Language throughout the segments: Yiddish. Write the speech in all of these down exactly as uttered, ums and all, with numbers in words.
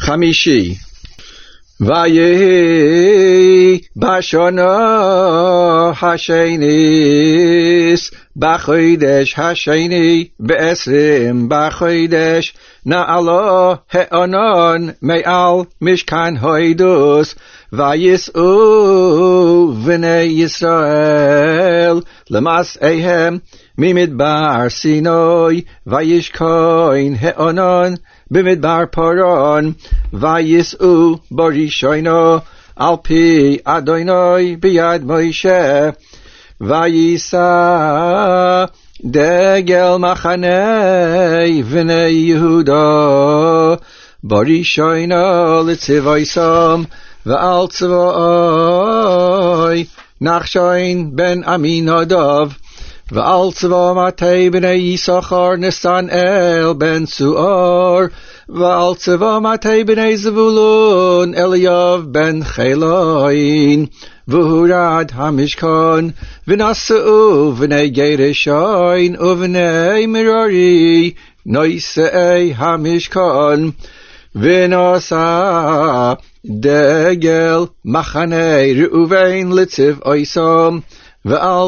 חמישי. ויהי בשנה השניס בחודש השני בעשרים בחודש נעלה הענן מעל משכן העדות וייסעו בני ישראל למסעיהם ממדבר סיני וישכון הענן במדבר פרן וייסעו בראשונה על פי אדוני ביד משה ויישא דגל מחנה בני יהודה בראשונה לצבאיסם ועל צבאי נחשון בן עמינדב ועל צבא מטה בני יששכר נתנאל בן צוער ועל צבא מטה בני זבולון אליאב בן חילון והורד המשכן ונשאו בני גרשון ובני מררי נושאי המשכן ונשא דגל מחנה ראובן לצבאיסם ועל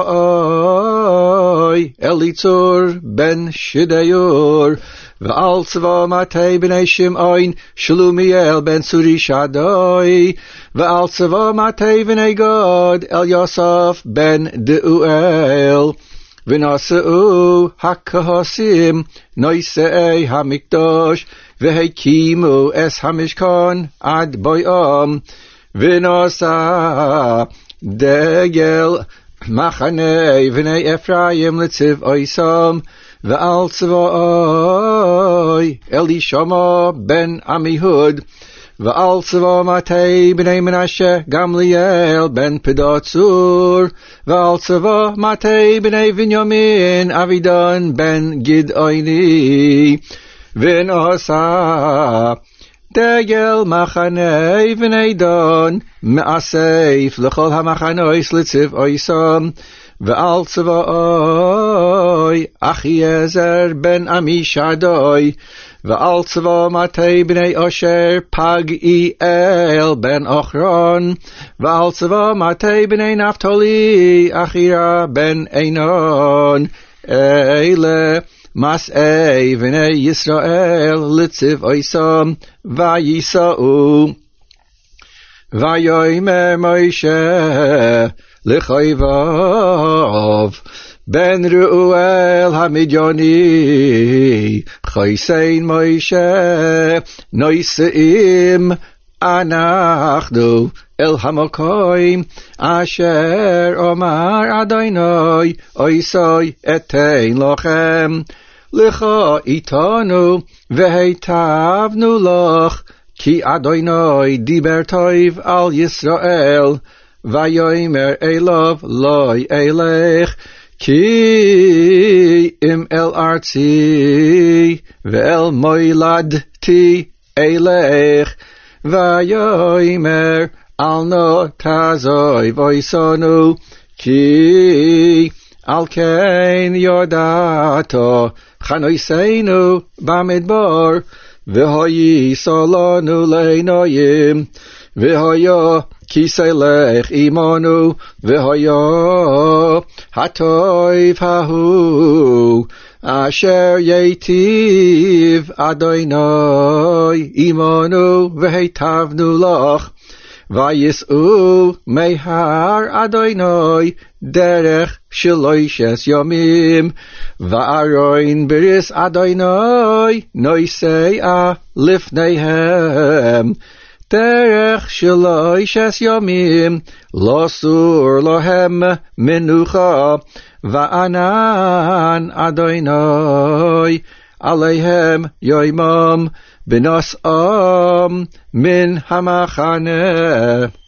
צבאי אליצור בן שדיור ועל צבא מטה בני שמעון שלומיאל בן צורישדאי ועל צבא מטה בני גד אליאסף בן דאואל ונשאו הכהסים נושאי המקדש והקימו אס המשכן עד בוים ונשא דגל מחנה בני אפרים לצבאיסם ועל צבאי אלישמע בן עמיהוד ועל צבא מטה בני מנשה גמליאל בן פדצור ועל צבא מטה בני בנימין אבידן בן גדעוני ונשא דגל מחנה בני דן מאסף לכל המחנות לצבאיסם ועל צבאי אחיעזר בן עמישדי ועל צבא מטה בני אשר פגעיאל בן אחרון ועל צבא מטה בני נפתלי אחירה בן עינון אלה מסעי בני ישראל לצבאיסם וייסעו ויאמר משה לחבב בן ראואל המדיוני חייסן משה נוסעים אנחנו אל המקום אשר אמר אדוני אויסי אתן לכם לך איתנו והיטבנו לך כי אדוני דיבר טוב על ישראל ויאמר אליו לא אלך כי אם אל ארצי ואל מולדתי אלך ויאמר אל נא תעזוב אותנו כי על כן ידעת חנוסינו במדבר והייסע לנו לעיניים והיה כיסלך עמנו והיה הטוב ההוא אשר ייטיב אדוני עמנו והיטבנו לך וייסעו מהר אדוני דרך שלוש ימים וארון בריס אדוני נוסע לפניהם דרך שלוש ימים לא סור להם מנוחה וענן אדוני עליהם יומם בנוסעם מן המחנה